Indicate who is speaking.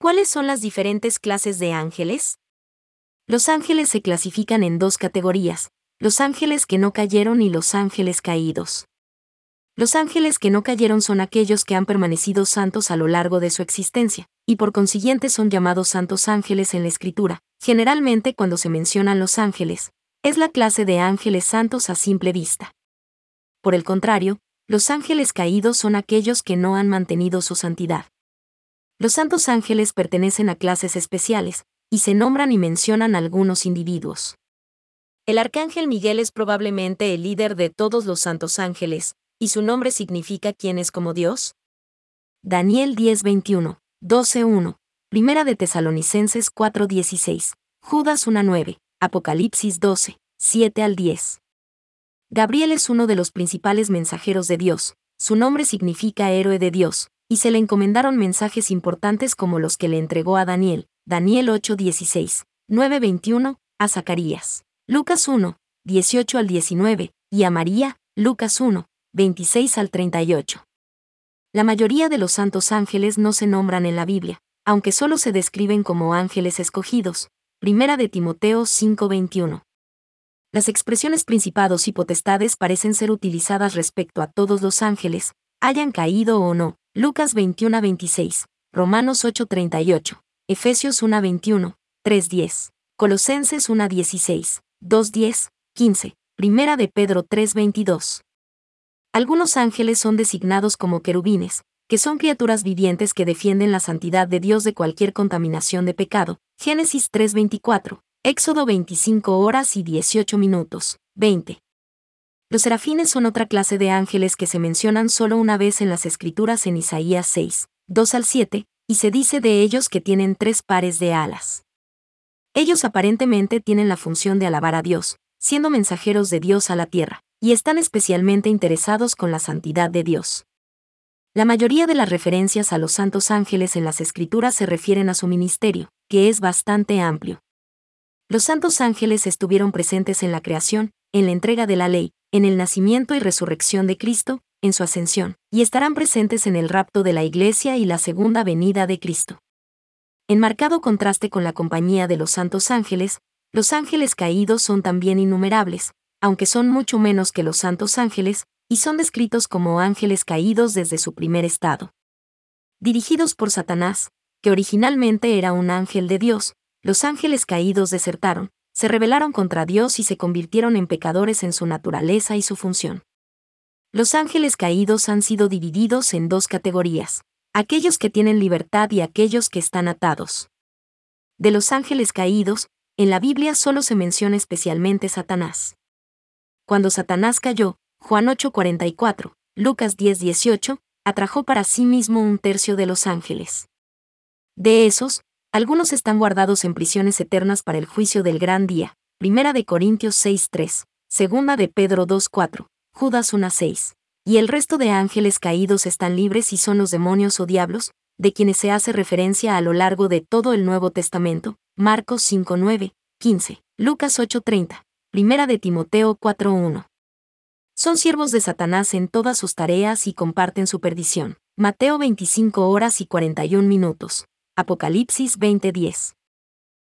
Speaker 1: ¿Cuáles son las diferentes clases de ángeles? Los ángeles se clasifican en dos categorías, los ángeles que no cayeron y los ángeles caídos. Los ángeles que no cayeron son aquellos que han permanecido santos a lo largo de su existencia, y por consiguiente son llamados santos ángeles en la Escritura. Generalmente cuando se mencionan los ángeles, es la clase de ángeles santos a simple vista. Por el contrario, los ángeles caídos son aquellos que no han mantenido su santidad. Los santos ángeles pertenecen a clases especiales, y se nombran y mencionan algunos individuos. El arcángel Miguel es probablemente el líder de todos los santos ángeles, y su nombre significa ¿quién es como Dios? Daniel 10:21, 12:1, Primera de Tesalonicenses 4:16, Judas 1:9, Apocalipsis 12, 7-10. Gabriel es uno de los principales mensajeros de Dios, su nombre significa héroe de Dios, y se le encomendaron mensajes importantes como los que le entregó a Daniel, Daniel 8:16, 9:21, a Zacarías, Lucas 1, 18-19, y a María, Lucas 1, 26-38. La mayoría de los santos ángeles no se nombran en la Biblia, aunque solo se describen como ángeles escogidos. Primera de Timoteo 5:21. Las expresiones principados y potestades parecen ser utilizadas respecto a todos los ángeles, hayan caído o no. Lucas 21:26, Romanos 8:38, Efesios 1:21, 3:10, Colosenses 1:16, 2:10, 15, Primera de Pedro 3:22. Algunos ángeles son designados como querubines, que son criaturas vivientes que defienden la santidad de Dios de cualquier contaminación de pecado. Génesis 3:24, Éxodo 25:18, 20. Los serafines son otra clase de ángeles que se mencionan solo una vez en las Escrituras en Isaías 6, 2-7, y se dice de ellos que tienen 3 pares de alas. Ellos aparentemente tienen la función de alabar a Dios, siendo mensajeros de Dios a la tierra, y están especialmente interesados con la santidad de Dios. La mayoría de las referencias a los santos ángeles en las Escrituras se refieren a su ministerio, que es bastante amplio. Los santos ángeles estuvieron presentes en la creación, en la entrega de la ley, en el nacimiento y resurrección de Cristo, en su ascensión, y estarán presentes en el rapto de la Iglesia y la segunda venida de Cristo. En marcado contraste con la compañía de los santos ángeles, los ángeles caídos son también innumerables, aunque son mucho menos que los santos ángeles, y son descritos como ángeles caídos desde su primer estado. Dirigidos por Satanás, que originalmente era un ángel de Dios, los ángeles caídos desertaron, se rebelaron contra Dios y se convirtieron en pecadores en su naturaleza y su función. Los ángeles caídos han sido divididos en dos categorías, aquellos que tienen libertad y aquellos que están atados. De los ángeles caídos, en la Biblia solo se menciona especialmente Satanás. Cuando Satanás cayó, Juan 8:44, Lucas 10:18, atrajo para sí mismo 1/3 de los ángeles. De esos, algunos están guardados en prisiones eternas para el juicio del gran día, Primera de Corintios 6:3, Segunda de Pedro 2:4, Judas 1:6, y el resto de ángeles caídos están libres y son los demonios o diablos, de quienes se hace referencia a lo largo de todo el Nuevo Testamento, Marcos 5:9, 15, Lucas 8:30, Primera de Timoteo 4:1. Son siervos de Satanás en todas sus tareas y comparten su perdición. Mateo 25:41, Apocalipsis 20:10.